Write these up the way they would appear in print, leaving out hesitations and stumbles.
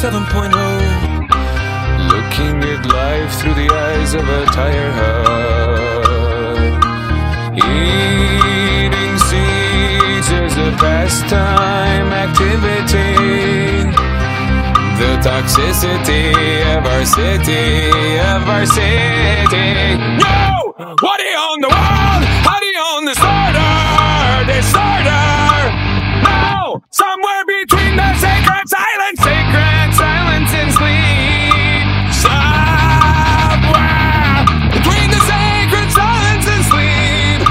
7.0, looking at life through the eyes of a tire hub. Eating seeds is a pastime activity. The toxicity of our city, No! What do you own the world? How do you own the disorder? No! Somewhere between the sacred silence and sleep. Somewhere between the sacred silence and sleep.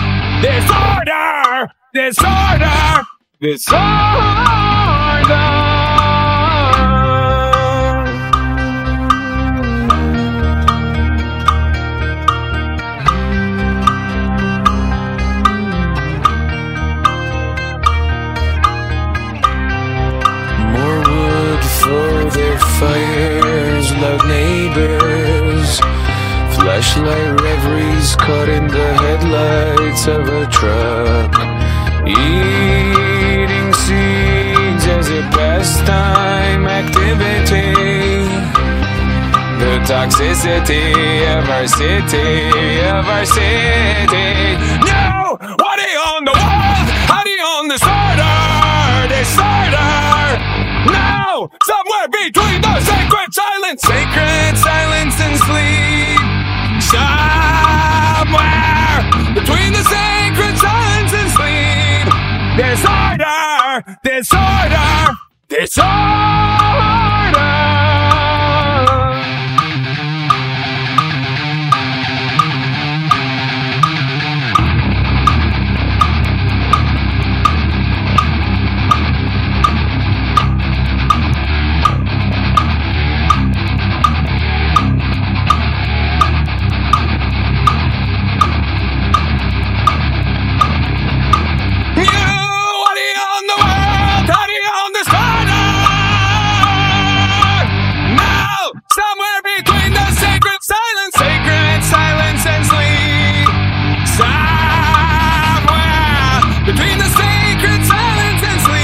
Disorder. For their fires, loud neighbors, flashlight reveries caught in the headlights of a truck. Eating seeds as a pastime activity. The toxicity of our city, No! What do you own the world? How do you own the disorder? No! Somewhere between the sacred silence and sleep. Somewhere between the sacred silence and sleep. Disorder.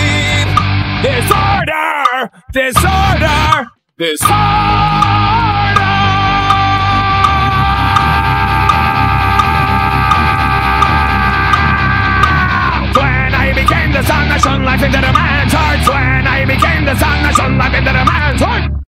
Disorder.